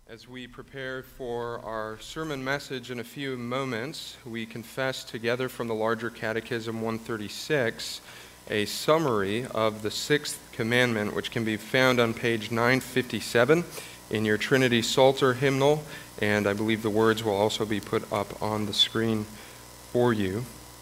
As we prepare for our sermon message in a few moments, we confess together from the larger Catechism 136 a summary of the sixth commandment, which can be found on page 957 in your Trinity Psalter hymnal, and I believe the words will also be put up on the screen for you.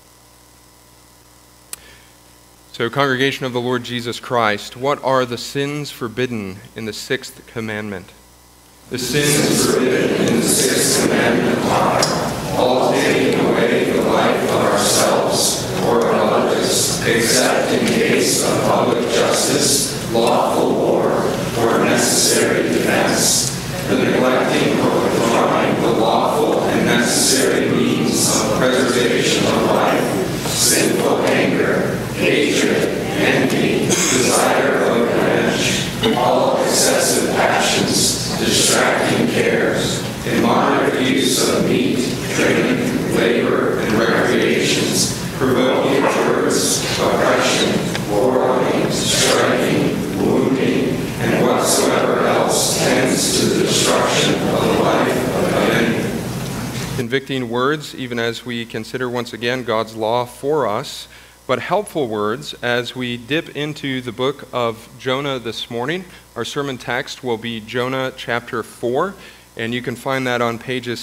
So, congregation of the Lord Jesus Christ, what are the sins forbidden in the sixth commandment? The sins forbidden in the sixth commandment are all taking away the life of ourselves or of others, except in case of public justice, lawful war, or necessary defense, the neglecting or withdrawing the lawful and necessary means of preservation of life, sinful anger, hatred, envy, desire of revenge, all excessive passions, distracting cares, immoderate use of meat, drink, labor, and recreations, provoking words, oppression, quarreling, striking, wounding, and whatsoever else tends to the destruction of the life of any. Convicting words, even as we consider once again God's law for us, but helpful words as we dip into the book of Jonah this morning. Our sermon text will be Jonah chapter 4, and you can find that on pages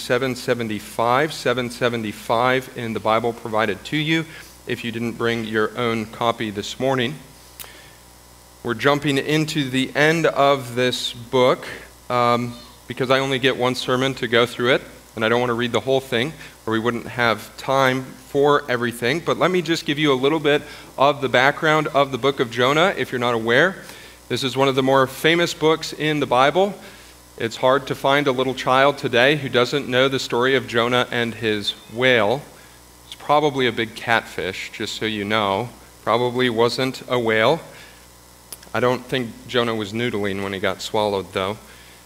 775 in the Bible provided to you if you didn't bring your own copy this morning. We're jumping into the end of this book because I only get one sermon to go through it, and I don't want to read the whole thing, or we wouldn't have time for everything. But let me just give you a little bit of the background of the book of Jonah, if you're not aware. This is one of the more famous books in the Bible. It's hard to find a little child today who doesn't know the story of Jonah and his whale. It's probably a big catfish, just so you know. Probably wasn't a whale. I don't think Jonah was noodling when he got swallowed, though.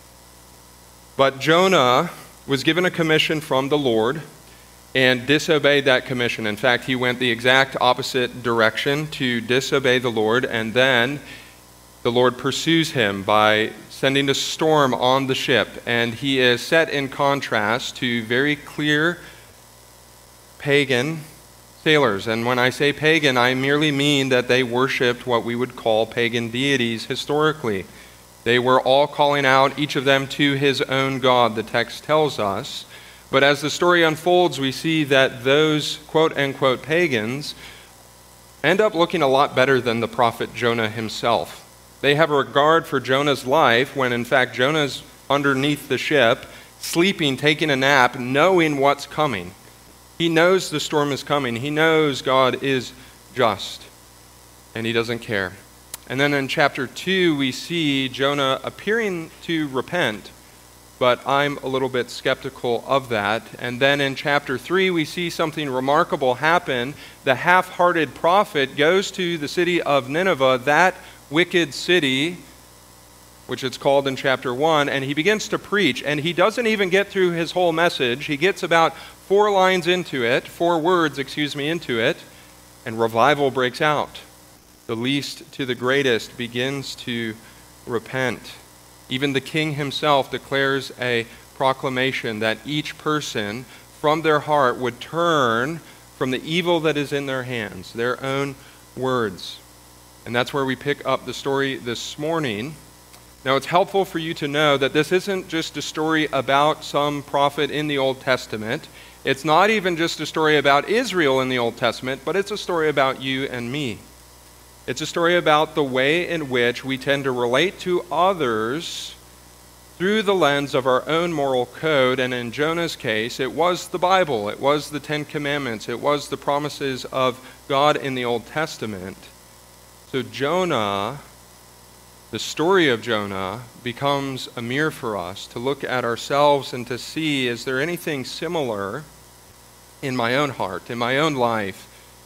But Jonah was given a commission from the Lord and disobeyed that commission. In fact, he went the exact opposite direction to disobey the Lord, and then the Lord pursues him by sending a storm on the ship, and he is set in contrast to very clear pagan sailors. And when I say pagan, I merely mean that they worshipped what we would call pagan deities historically. They were all calling out, each of them to his own god, the text tells us. But as the story unfolds, we see that those quote-unquote pagans end up looking a lot better than the prophet Jonah himself. They have a regard for Jonah's life when, in fact, Jonah's underneath the ship, sleeping, taking a nap, knowing what's coming. He knows the storm is coming. He knows God is just, and he doesn't care. And then in chapter 2, we see Jonah appearing to repent, but I'm a little bit skeptical of that. And then in chapter 3, we see something remarkable happen. The half-hearted prophet goes to the city of Nineveh, that wicked city, which it's called in chapter 1, and he begins to preach. And he doesn't even get through his whole message. He gets about 4 words into it, and revival breaks out. The least to the greatest begins to repent. Even the king himself declares a proclamation that each person from their heart would turn from the evil that is in their hands, their own words. And that's where we pick up the story this morning. Now, it's helpful for you to know that this isn't just a story about some prophet in the Old Testament. It's not even just a story about Israel in the Old Testament, but it's a story about you and me. It's a story about the way in which we tend to relate to others through the lens of our own moral code. And in Jonah's case, it was the Bible. It was the Ten Commandments. It was the promises of God in the Old Testament. So Jonah, the story of Jonah, becomes a mirror for us to look at ourselves and to see, is there anything similar in my own heart, in my own life,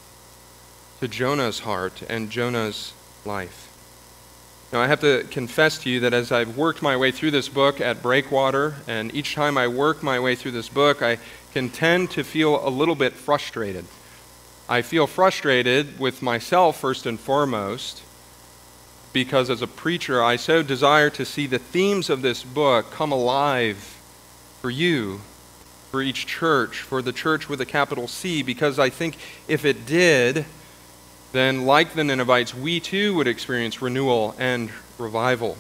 to Jonah's heart and Jonah's life? Now, I have to confess to you that as I've worked my way through this book at Breakwater, and each time I work my way through this book, I can tend to feel a little bit frustrated. I feel frustrated with myself first and foremost, because as a preacher, I so desire to see the themes of this book come alive for you, for each church, for the church with a capital C, because I think if it did, then like the Ninevites, we too would experience renewal and revival.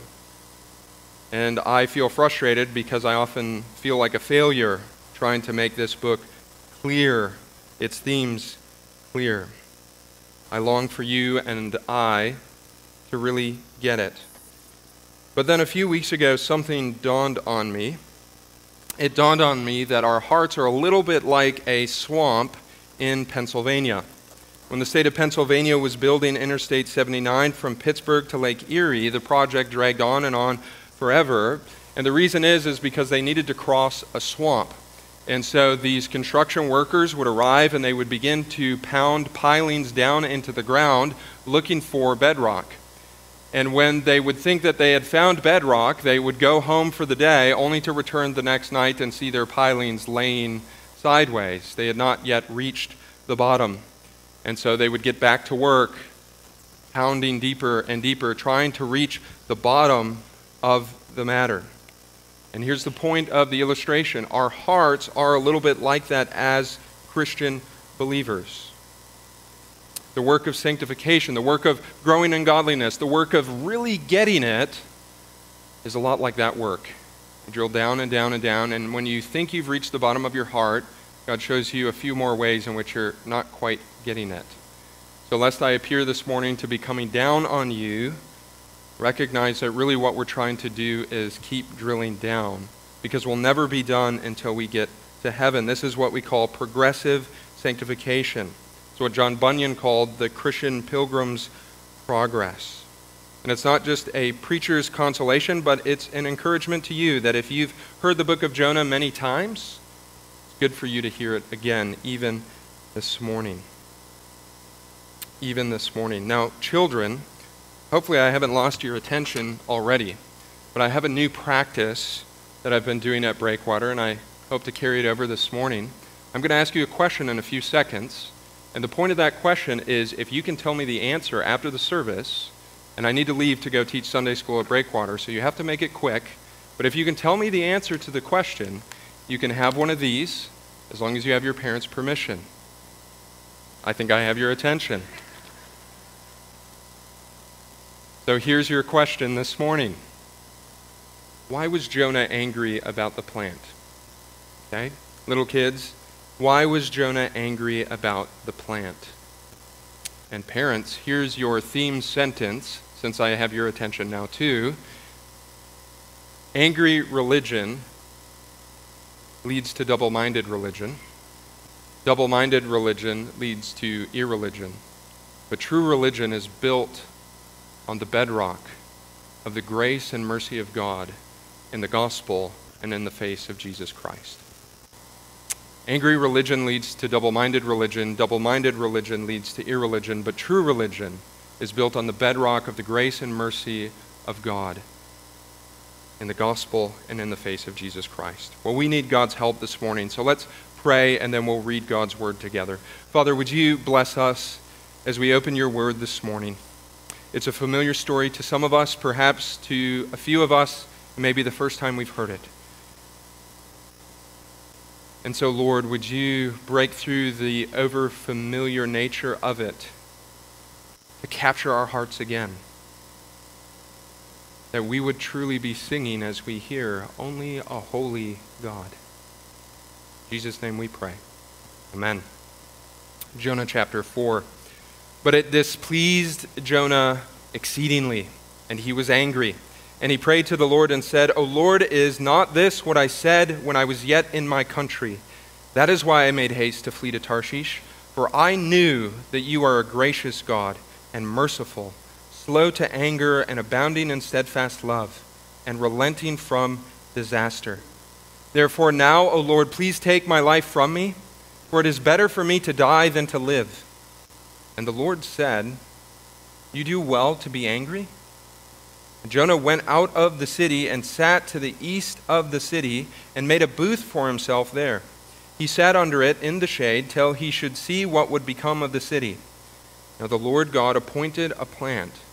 And I feel frustrated because I often feel like a failure trying to make this book clear, its themes clear. I long for you and I to really get it. But then a few weeks ago, something dawned on me. It dawned on me that our hearts are a little bit like a swamp in Pennsylvania. When the state of Pennsylvania was building Interstate 79 from Pittsburgh to Lake Erie, the project dragged on and on forever. And the reason is because they needed to cross a swamp. And so these construction workers would arrive and they would begin to pound pilings down into the ground looking for bedrock. And when they would think that they had found bedrock, they would go home for the day only to return the next night and see their pilings laying sideways. They had not yet reached the bottom. And so they would get back to work, pounding deeper and deeper, trying to reach the bottom of the matter. And here's the point of the illustration. Our hearts are a little bit like that as Christian believers. The work of sanctification, the work of growing in godliness, the work of really getting it is a lot like that work. You drill down and down and down, and when you think you've reached the bottom of your heart, God shows you a few more ways in which you're not quite getting it. So lest I appear this morning to be coming down on you, recognize that really what we're trying to do is keep drilling down, because we'll never be done until we get to heaven. This is what we call progressive sanctification. It's what John Bunyan called the Christian pilgrim's progress. And it's not just a preacher's consolation, but it's an encouragement to you that if you've heard the book of Jonah many times, it's good for you to hear it again, even this morning. Even this morning. Now, children, hopefully I haven't lost your attention already, but I have a new practice that I've been doing at Breakwater, and I hope to carry it over this morning. I'm going to ask you a question in a few seconds, and the point of that question is if you can tell me the answer after the service, and I need to leave to go teach Sunday school at Breakwater, so you have to make it quick, but if you can tell me the answer to the question, you can have one of these, as long as you have your parents' permission. I think I have your attention. So here's your question this morning. Why was Jonah angry about the plant? Okay, little kids, why was Jonah angry about the plant? And parents, here's your theme sentence, since I have your attention now too. Angry religion leads to double-minded religion. Double-minded religion leads to irreligion. But true religion is built on the bedrock of the grace and mercy of God in the gospel and in the face of Jesus Christ. Angry religion leads to double-minded religion leads to irreligion, but true religion is built on the bedrock of the grace and mercy of God in the gospel and in the face of Jesus Christ. Well, we need God's help this morning, so let's pray and then we'll read God's word together. Father, would you bless us as we open your word this morning? It's a familiar story to some of us, perhaps to a few of us, it may be the first time we've heard it. And so, Lord, would you break through the over-familiar nature of it to capture our hearts again? That we would truly be singing as we hear, only a holy God. In Jesus' name we pray. Amen. Jonah chapter 4. But it displeased Jonah exceedingly, and he was angry. And he prayed to the Lord and said, O Lord, is not this what I said when I was yet in my country? That is why I made haste to flee to Tarshish, for I knew that you are a gracious God and merciful, slow to anger and abounding in steadfast love, and relenting from disaster. Therefore now, O Lord, please take my life from me, for it is better for me to die than to live. And the Lord said, You do well to be angry? And Jonah went out of the city and sat to the east of the city and made a booth for himself there. He sat under it in the shade till he should see what would become of the city. Now the Lord God appointed a plant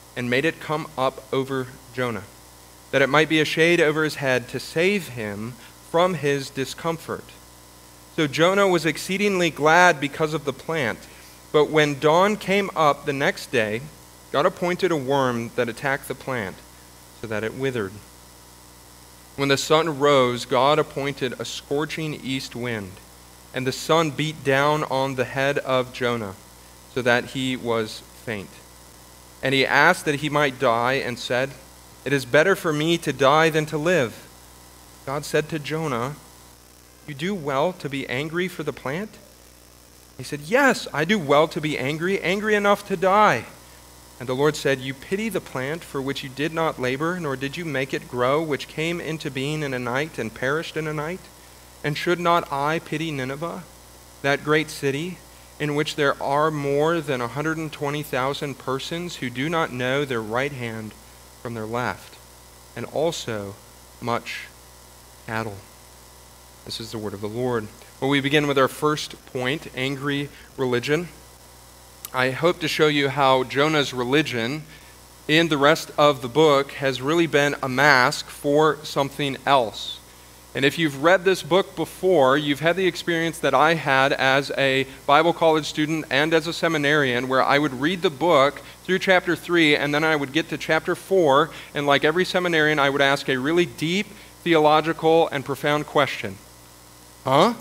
and made it come up over Jonah, that it might be a shade over his head to save him from his discomfort. So Jonah was exceedingly glad because of the plant. But when dawn came up the next day, God appointed a worm that attacked the plant, so that it withered. When the sun rose, God appointed a scorching east wind, and the sun beat down on the head of Jonah, so that he was faint. And he asked that he might die, and said, "It is better for me to die than to live." God said to Jonah, "You do well to be angry for the plant?" He said, "Yes, I do well to be angry, angry enough to die." And the Lord said, "You pity the plant for which you did not labor, nor did you make it grow, which came into being in a night and perished in a night? And should not I pity Nineveh, that great city, in which there are more than 120,000 persons who do not know their right hand from their left, and also much cattle?" This is the word of the Lord. Well, we begin with our first point, angry religion. I hope to show you how Jonah's religion in the rest of the book has really been a mask for something else. And if you've read this book before, you've had the experience that I had as a Bible college student and as a seminarian, where I would read the book through chapter 3, and then I would get to chapter 4, and like every seminarian, I would ask a really deep, theological, and profound question. Huh?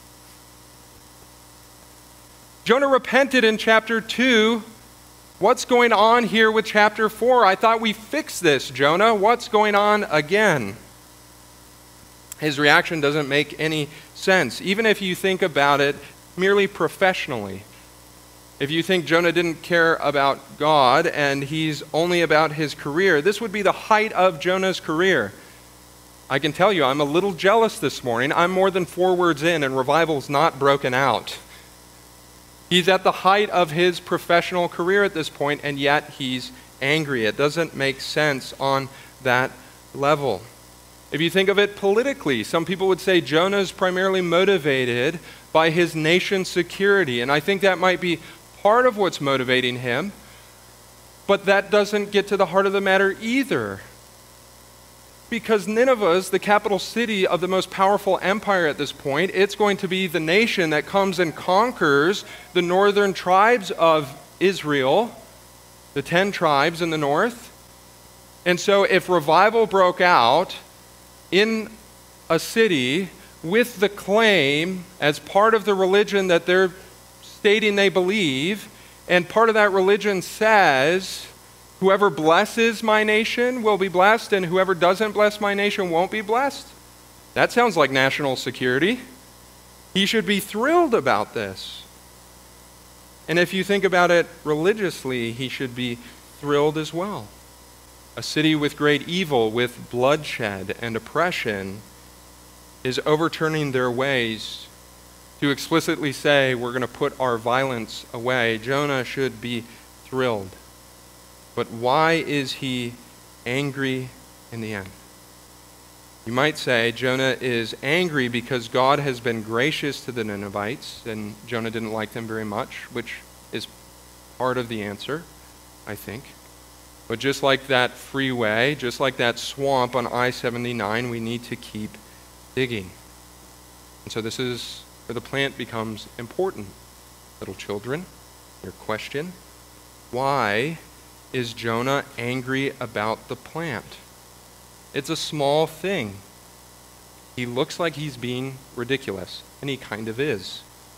Jonah repented in chapter 2. What's going on here with chapter 4? I thought we fixed this, Jonah. What's going on again? His reaction doesn't make any sense, even if you think about it merely professionally. If you think Jonah didn't care about God and he's only about his career, this would be the height of Jonah's career. I can tell you, I'm a little jealous this morning. I'm more than 4 words in and revival's not broken out. He's at the height of his professional career at this point, and yet he's angry. It doesn't make sense on that level. If you think of it politically, some people would say Jonah's primarily motivated by his nation's security, and I think that might be part of what's motivating him, but that doesn't get to the heart of the matter either. Because Nineveh is the capital city of the most powerful empire at this point. It's going to be the nation that comes and conquers the northern tribes of Israel, the 10 tribes in the north. And so if revival broke out in a city with the claim as part of the religion that they're stating they believe, and part of that religion says, whoever blesses my nation will be blessed, and whoever doesn't bless my nation won't be blessed. That sounds like national security. He should be thrilled about this. And if you think about it religiously, he should be thrilled as well. A city with great evil, with bloodshed and oppression, is overturning their ways to explicitly say, we're going to put our violence away. Jonah should be thrilled. But why is he angry in the end? You might say Jonah is angry because God has been gracious to the Ninevites, and Jonah didn't like them very much, which is part of the answer, I think. But just like that freeway, just like that swamp on I-79, we need to keep digging. And so this is where the plant becomes important. Little children, your question, why is Jonah angry about the plant? It's a small thing. He looks like he's being ridiculous, and he kind of is.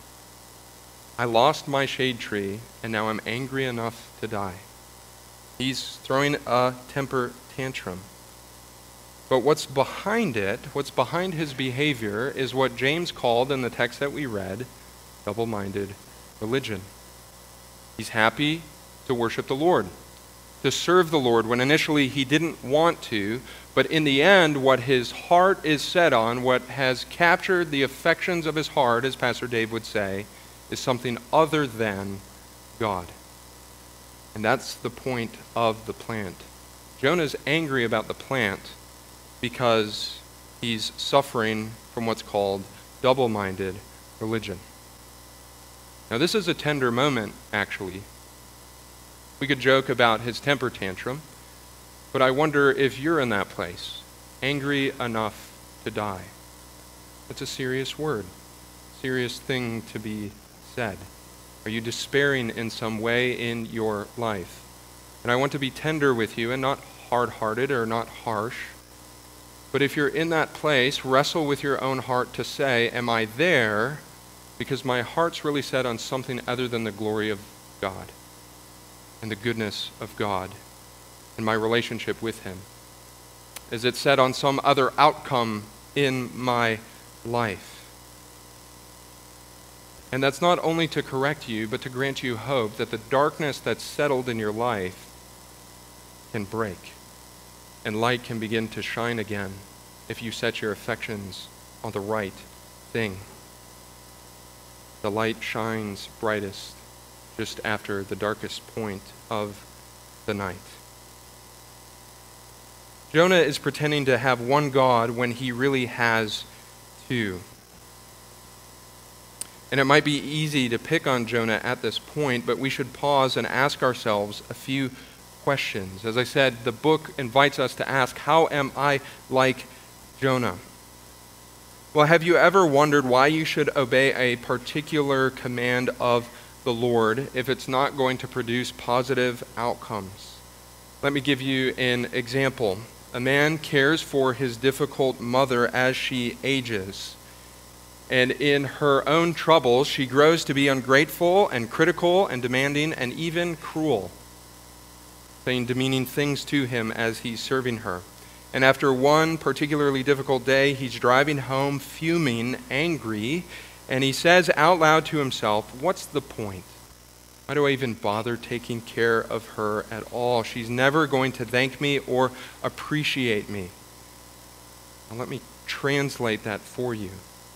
I lost my shade tree, and now I'm angry enough to die. He's throwing a temper tantrum. But what's behind it, what's behind his behavior, is what James called in the text that we read, double-minded religion. He's happy to worship the Lord, to serve the Lord when initially he didn't want to, but in the end, what his heart is set on, what has captured the affections of his heart, as Pastor Dave would say, is something other than God. And that's the point of the plant. Jonah's angry about the plant because he's suffering from what's called double-minded religion. Now, this is a tender moment, actually. We could joke about his temper tantrum, but I wonder if you're in that place, angry enough to die. That's a serious word, serious thing to be said. Are you despairing in some way in your life? And I want to be tender with you and not hard-hearted or not harsh. But if you're in that place, wrestle with your own heart to say, am I there because my heart's really set on something other than the glory of God and the goodness of God and my relationship with him? Is it set on some other outcome in my life? And that's not only to correct you, but to grant you hope that the darkness that's settled in your life can break and light can begin to shine again if you set your affections on the right thing. The light shines brightest just after the darkest point of the night. Jonah is pretending to have one God when he really has two. And it might be easy to pick on Jonah at this point, but we should pause and ask ourselves a few questions. As I said, the book invites us to ask, how am I like Jonah? Well, have you ever wondered why you should obey a particular command of the Lord if it's not going to produce positive outcomes? Let me give you an example. A man cares for his difficult mother as she ages. And in her own troubles, she grows to be ungrateful and critical and demanding and even cruel, saying demeaning things to him as he's serving her. And after one particularly difficult day, he's driving home fuming, angry, and he says out loud to himself, what's the point? Why do I even bother taking care of her at all? She's never going to thank me or appreciate me. Now let me translate that for you.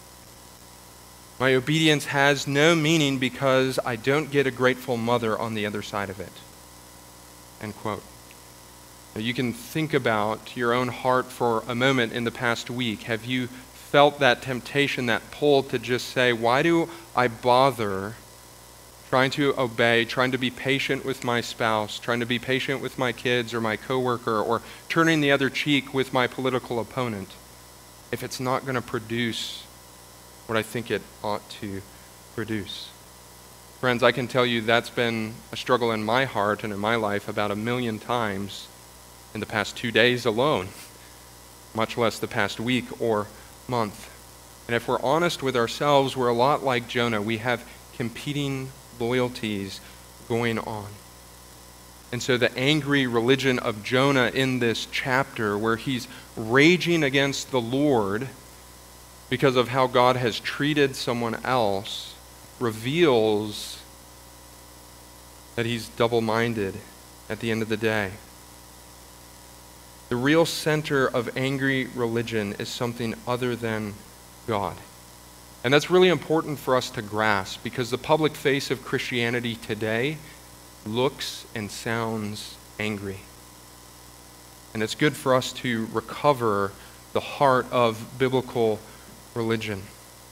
My obedience has no meaning because I don't get a grateful mother on the other side of it. End quote. Now you can think about your own heart for a moment in the past week. Have you felt that temptation, that pull to just say, why do I bother trying to obey, trying to be patient with my spouse, trying to be patient with my kids or my coworker, or turning the other cheek with my political opponent if it's not going to produce what I think it ought to produce? Friends, I can tell you that's been a struggle in my heart and in my life about 1,000,000 times in the past 2 days alone, much less the past week or month. And if we're honest with ourselves, we're a lot like Jonah. We have competing loyalties going on. And so the angry religion of Jonah in this chapter, where he's raging against the Lord because of how God has treated someone else, reveals that he's double-minded at the end of the day. The real center of angry religion is something other than God. And that's really important for us to grasp, because the public face of Christianity today looks and sounds angry. And it's good for us to recover the heart of biblical religion.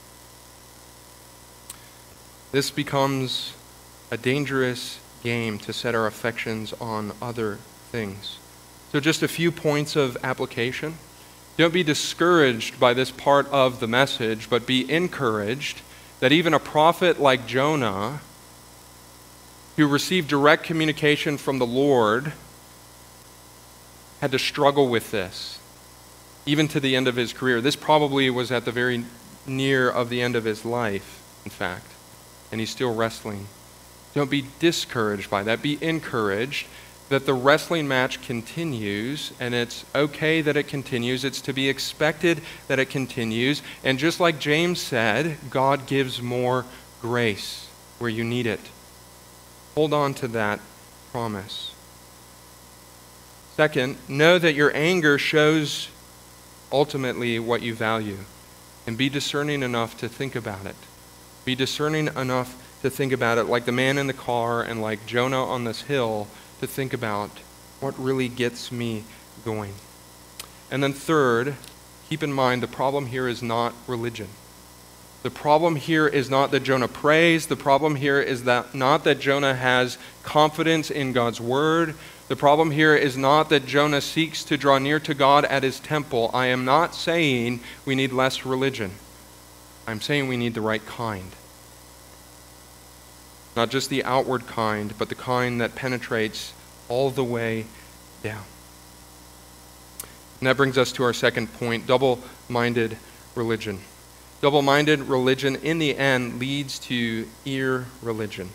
This becomes a dangerous game to set our affections on other things. So just a few points of application. Don't be discouraged by this part of the message, but be encouraged that even a prophet like Jonah, who received direct communication from the Lord, had to struggle with this, even to the end of his career. This probably was at the very near of the end of his life, in fact, and he's still wrestling. Don't be discouraged by that. Be encouraged that the wrestling match continues, and it's okay that it continues. It's to be expected that it continues. And just like James said, God gives more grace where you need it. Hold on to that promise. Second, know that your anger shows ultimately what you value, and be discerning enough to think about it. Be discerning enough to think about it, like the man in the car and like Jonah on this hill, to think about what really gets me going. And then third, keep in mind the problem here is not religion. The problem here is not that Jonah prays. The problem here is not that Jonah has confidence in God's word. The problem here is not that Jonah seeks to draw near to God at his temple. I am not saying we need less religion. I'm saying we need the right kind. Not just the outward kind, but the kind that penetrates all the way down. And that brings us to our second point, double-minded religion. Double-minded religion, in the end, leads to irreligion.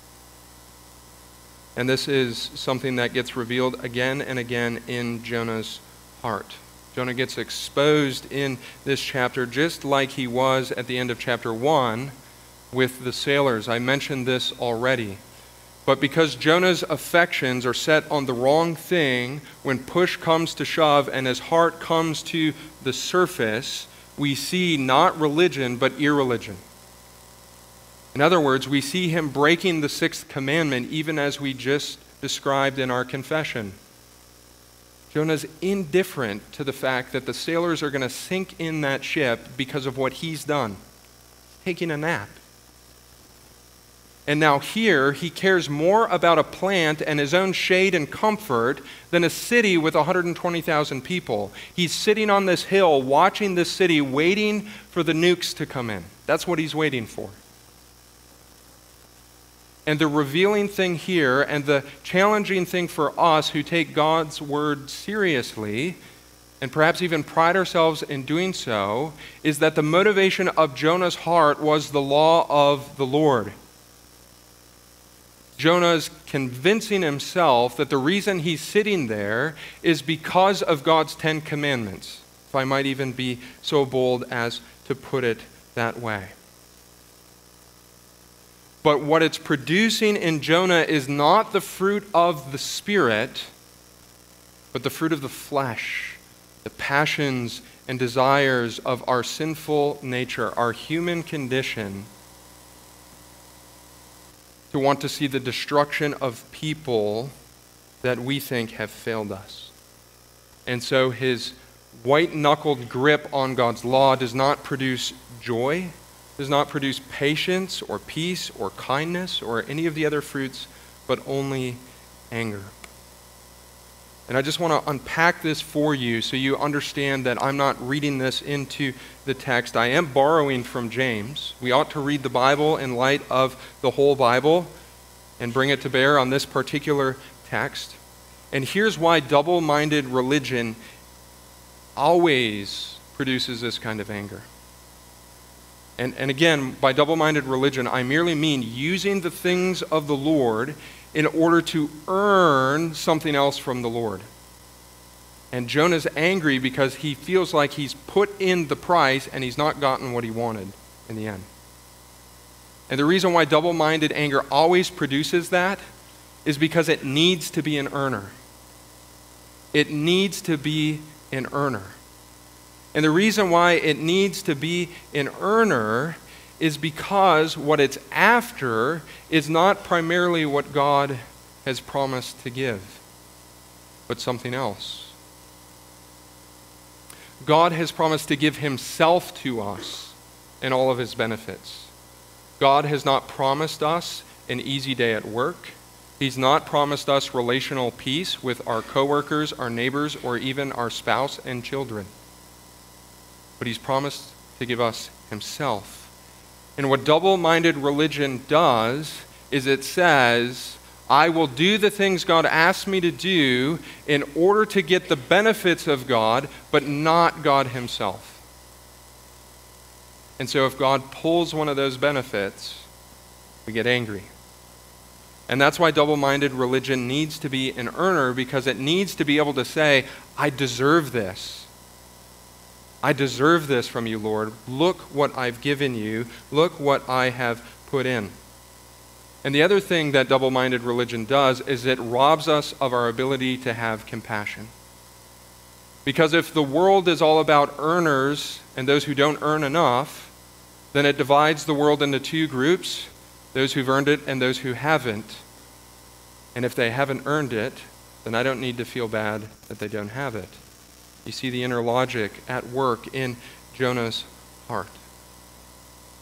And this is something that gets revealed again and again in Jonah's heart. Jonah gets exposed in this chapter just like he was at the end of chapter 1 with the sailors. I mentioned this already. But because Jonah's affections are set on the wrong thing, when push comes to shove and his heart comes to the surface, we see not religion, but irreligion. In other words, we see him breaking the sixth commandment, even as we just described in our confession. Jonah's indifferent to the fact that the sailors are going to sink in that ship because of what he's done, taking a nap. And now here, he cares more about a plant and his own shade and comfort than a city with 120,000 people. He's sitting on this hill, watching this city, waiting for the nukes to come in. That's what he's waiting for. And the revealing thing here, and the challenging thing for us who take God's word seriously, and perhaps even pride ourselves in doing so, is that the motivation of Jonah's heart was the law of the Lord. Jonah's convincing himself that the reason he's sitting there is because of God's 10 commandments, if I might even be so bold as to put it that way. But what it's producing in Jonah is not the fruit of the Spirit, but the fruit of the flesh, the passions and desires of our sinful nature, our human condition, to want to see the destruction of people that we think have failed us. And so his white-knuckled grip on God's law does not produce joy, does not produce patience or peace or kindness or any of the other fruits, but only anger. And I just want to unpack this for you so you understand that I'm not reading this into the text. I am borrowing from James. We ought to read the Bible in light of the whole Bible and bring it to bear on this particular text. And here's why double-minded religion always produces this kind of anger. And again, by double-minded religion, I merely mean using the things of the Lord in order to earn something else from the Lord. And Jonah's angry because he feels like he's put in the price and he's not gotten what he wanted in the end. And the reason why double-minded anger always produces that is because it needs to be an earner. It needs to be an earner. And the reason why it needs to be an earner is because what it's after is not primarily what God has promised to give, but something else. God has promised to give himself to us and all of his benefits. God has not promised us an easy day at work. He's not promised us relational peace with our coworkers, our neighbors, or even our spouse and children. But he's promised to give us himself. And what double-minded religion does is it says, I will do the things God asked me to do in order to get the benefits of God, but not God himself. And so if God pulls one of those benefits, we get angry. And that's why double-minded religion needs to be an earner, because it needs to be able to say, I deserve this. I deserve this from you, Lord. Look what I've given you. Look what I have put in. And the other thing that double-minded religion does is it robs us of our ability to have compassion. Because if the world is all about earners and those who don't earn enough, then it divides the world into two groups, those who've earned it and those who haven't. And if they haven't earned it, then I don't need to feel bad that they don't have it. You see the inner logic at work in Jonah's heart.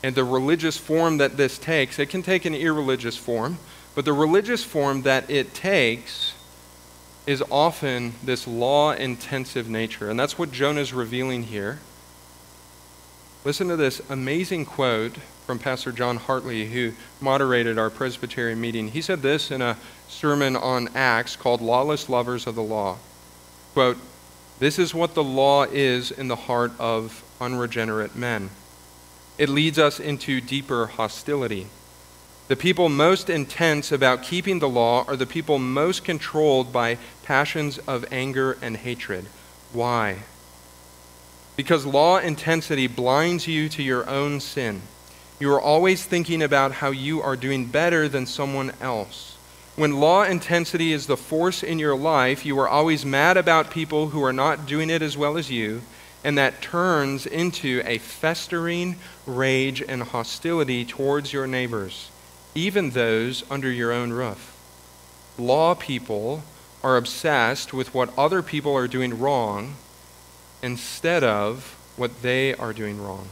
And the religious form that this takes, it can take an irreligious form, but the religious form that it takes is often this law-intensive nature. And that's what Jonah is revealing here. Listen to this amazing quote from Pastor John Hartley, who moderated our Presbyterian meeting. He said this in a sermon on Acts called Lawless Lovers of the Law. Quote, "This is what the law is in the heart of unregenerate men. It leads us into deeper hostility. The people most intense about keeping the law are the people most controlled by passions of anger and hatred. Why? Because law intensity blinds you to your own sin. You are always thinking about how you are doing better than someone else. When law intensity is the force in your life, you are always mad about people who are not doing it as well as you, and that turns into a festering rage and hostility towards your neighbors, even those under your own roof. Law people are obsessed with what other people are doing wrong instead of what they are doing wrong."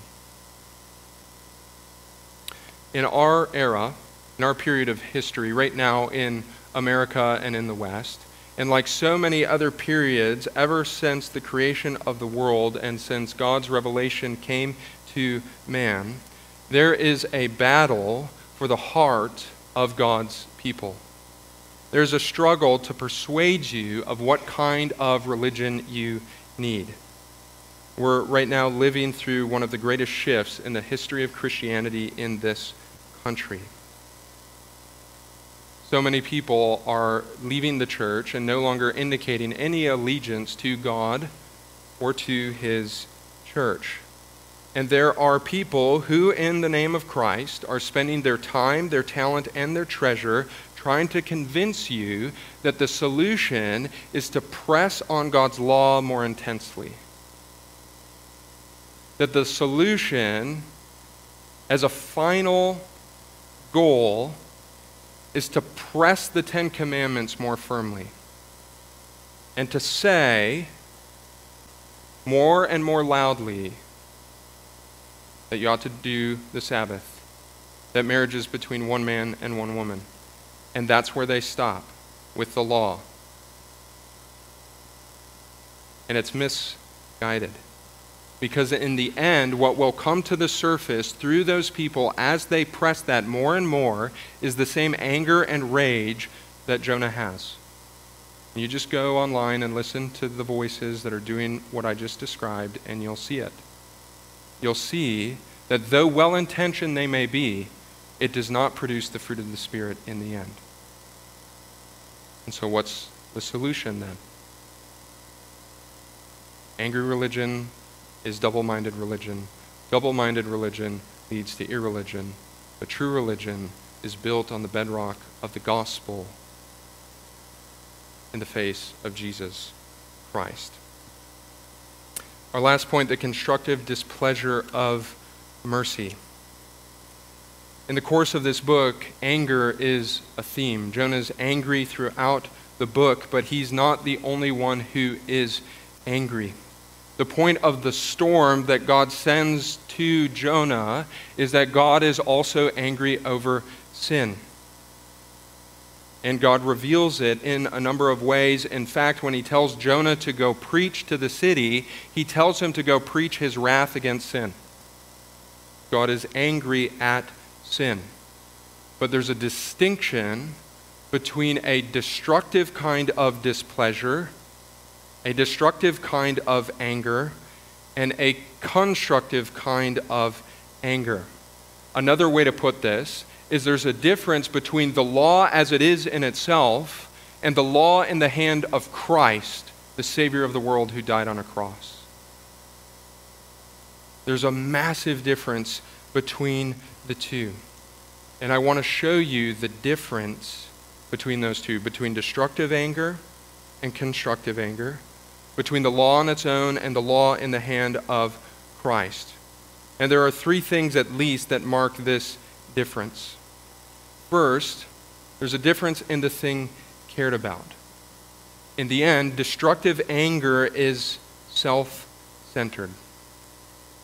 In our era, in our period of history, right now in America and in the West, and like so many other periods ever since the creation of the world and since God's revelation came to man, there is a battle for the heart of God's people. There's a struggle to persuade you of what kind of religion you need. We're right now living through one of the greatest shifts in the history of Christianity in this country. So many people are leaving the church and no longer indicating any allegiance to God or to his church. And there are people who, in the name of Christ, are spending their time, their talent, and their treasure trying to convince you that the solution is to press on God's law more intensely. That the solution, as a final goal, is to press the Ten Commandments more firmly and to say more and more loudly that you ought to do the Sabbath, that marriage is between one man and one woman. And that's where they stop, with the law. And it's misguided. Because in the end, what will come to the surface through those people as they press that more and more is the same anger and rage that Jonah has. You just go online and listen to the voices that are doing what I just described, and you'll see it. You'll see that though well-intentioned they may be, it does not produce the fruit of the Spirit in the end. And so what's the solution then? Angry religion is double-minded religion. Double-minded religion leads to irreligion. But true religion is built on the bedrock of the gospel in the face of Jesus Christ. Our last point, the constructive displeasure of mercy. In the course of this book, anger is a theme. Jonah's angry throughout the book, but he's not the only one who is angry. The point of the storm that God sends to Jonah is that God is also angry over sin. And God reveals it in a number of ways. In fact, when he tells Jonah to go preach to the city, he tells him to go preach his wrath against sin. God is angry at sin. But there's a distinction between a destructive kind of displeasure, a destructive kind of anger, and a constructive kind of anger. Another way to put this is there's a difference between the law as it is in itself and the law in the hand of Christ, the Savior of the world who died on a cross. There's a massive difference between the two. And I want to show you the difference between those two, between destructive anger and constructive anger, between the law on its own and the law in the hand of Christ. And there are three things at least that mark this difference. First, there's a difference in the thing cared about. In the end, destructive anger is self-centered.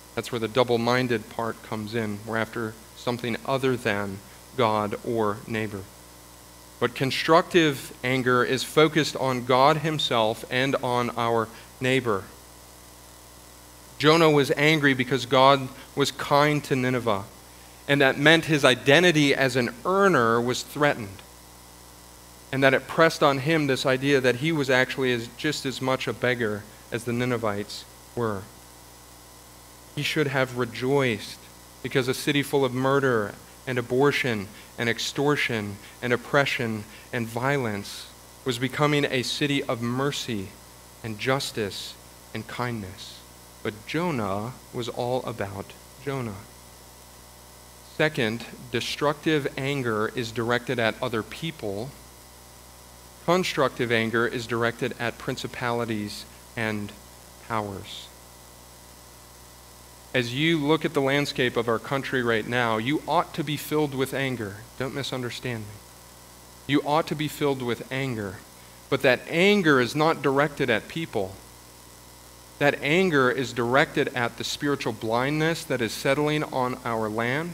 That's where the double-minded part comes in. We're after something other than God or neighbor. But constructive anger is focused on God himself and on our neighbor. Jonah was angry because God was kind to Nineveh, and that meant his identity as an earner was threatened, and that it pressed on him this idea that he was actually just as much a beggar as the Ninevites were. He should have rejoiced because a city full of murder and abortion and extortion and oppression and violence was becoming a city of mercy and justice and kindness. But Jonah was all about Jonah. Second, destructive anger is directed at other people. Constructive anger is directed at principalities and powers. As you look at the landscape of our country right now, you ought to be filled with anger. Don't misunderstand me. You ought to be filled with anger. But that anger is not directed at people. That anger is directed at the spiritual blindness that is settling on our land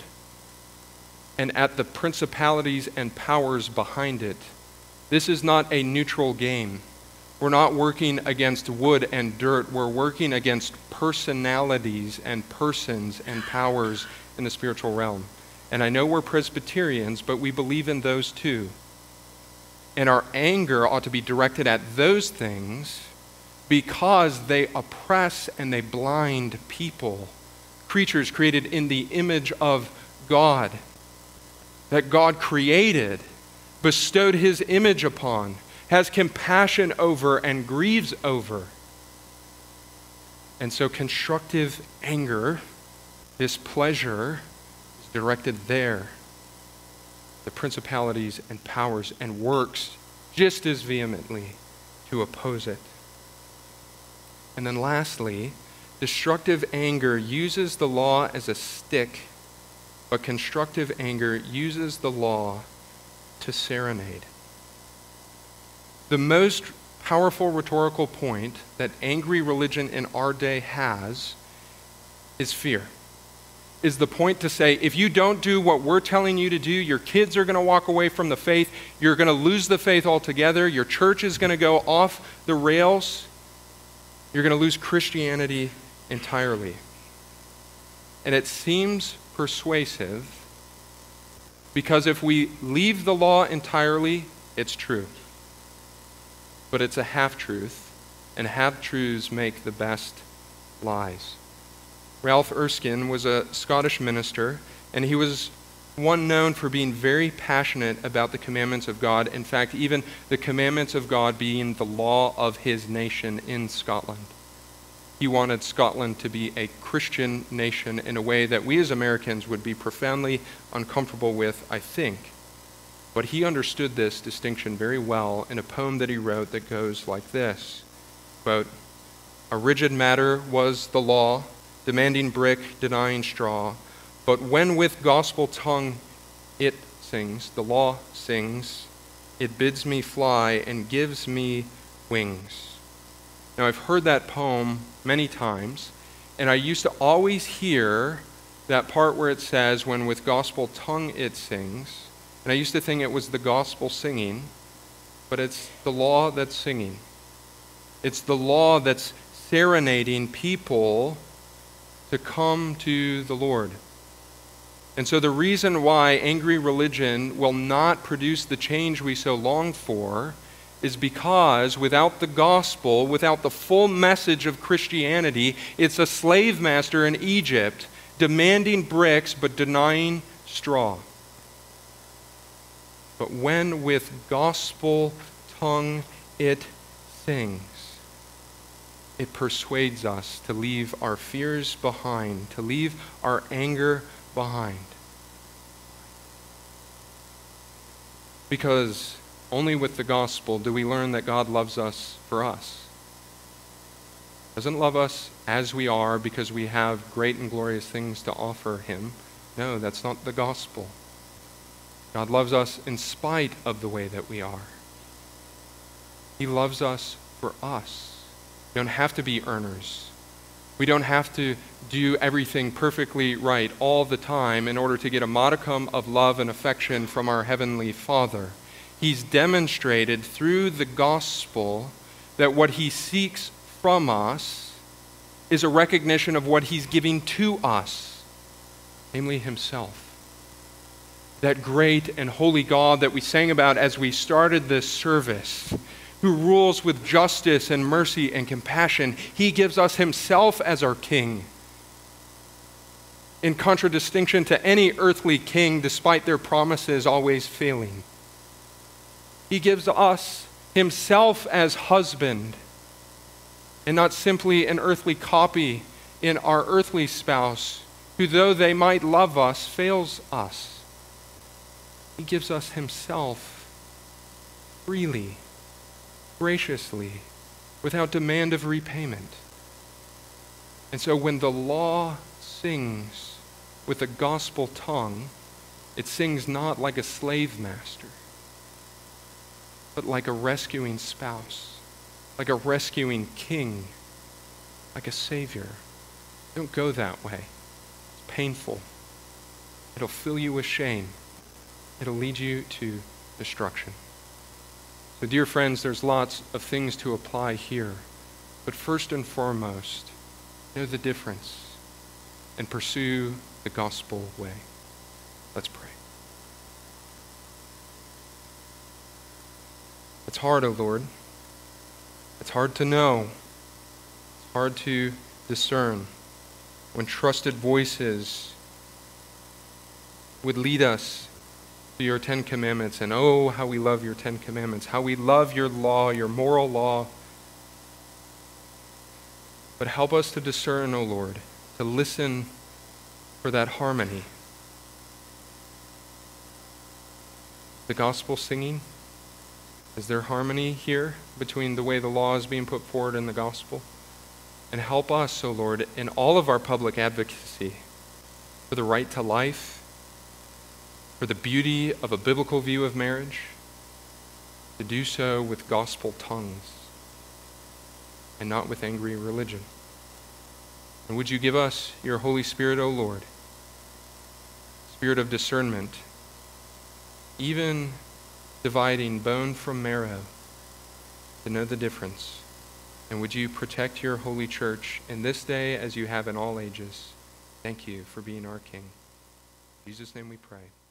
and at the principalities and powers behind it. This is not a neutral game. We're not working against wood and dirt. We're working against personalities and persons and powers in the spiritual realm. And I know we're Presbyterians, but we believe in those too. And our anger ought to be directed at those things because they oppress and they blind people, creatures created in the image of God, that God created, bestowed his image upon, has compassion over, and grieves over. And so constructive anger, this pleasure, is directed there, the principalities and powers, and works just as vehemently to oppose it. And then lastly, destructive anger uses the law as a stick, but constructive anger uses the law to serenade. The most powerful rhetorical point that angry religion in our day has is fear. Is the point to say, if you don't do what we're telling you to do, your kids are going to walk away from the faith, you're going to lose the faith altogether, your church is going to go off the rails, you're going to lose Christianity entirely. And it seems persuasive because if we leave the law entirely, it's true. But it's a half-truth, and half-truths make the best lies. Ralph Erskine was a Scottish minister, and he was one known for being very passionate about the commandments of God. In fact, even the commandments of God being the law of his nation in Scotland. He wanted Scotland to be a Christian nation in a way that we as Americans would be profoundly uncomfortable with, I think. But he understood this distinction very well in a poem that he wrote that goes like this, quote, "A rigid matter was the law, demanding brick, denying straw, but when with gospel tongue it sings, the law sings, it bids me fly and gives me wings." Now, I've heard that poem many times, and I used to always hear that part where it says, when with gospel tongue it sings, and I used to think it was the gospel singing, but it's the law that's singing. It's the law that's serenading people to come to the Lord. And so the reason why angry religion will not produce the change we so long for is because without the gospel, without the full message of Christianity, it's a slave master in Egypt demanding bricks but denying straw. But when with gospel tongue it sings, it persuades us to leave our fears behind, to leave our anger behind. Because only with the gospel do we learn that God loves us for us. He doesn't love us as we are because we have great and glorious things to offer him. No, that's not the gospel. God loves us in spite of the way that we are. He loves us for us. We don't have to be earners. We don't have to do everything perfectly right all the time in order to get a modicum of love and affection from our Heavenly Father. He's demonstrated through the gospel that what he seeks from us is a recognition of what he's giving to us, namely himself. That great and holy God that we sang about as we started this service, who rules with justice and mercy and compassion, he gives us himself as our king. In contradistinction to any earthly king, despite their promises always failing. He gives us himself as husband, and not simply an earthly copy in our earthly spouse, who though they might love us, fails us. He gives us himself freely, graciously, without demand of repayment. And so when the law sings with a gospel tongue, it sings not like a slave master, but like a rescuing spouse, like a rescuing king, like a savior. Don't go that way. It's painful. It'll fill you with shame. It'll lead you to destruction. So, dear friends, there's lots of things to apply here. But first and foremost, know the difference and pursue the gospel way. Let's pray. It's hard, O Lord. It's hard to know. It's hard to discern when trusted voices would lead us to your 10 Commandments. And oh, how we love your 10 Commandments, how we love your law, your moral law. But help us to discern, O Lord, to listen for that harmony. The gospel singing, is there harmony here between the way the law is being put forward and the gospel? And help us, O Lord, in all of our public advocacy for the right to life, for the beauty of a biblical view of marriage, to do so with gospel tongues and not with angry religion. And would you give us your Holy Spirit, O Lord, Spirit of discernment, even dividing bone from marrow, to know the difference. And would you protect your holy church in this day as you have in all ages? Thank you for being our King. In Jesus' name we pray.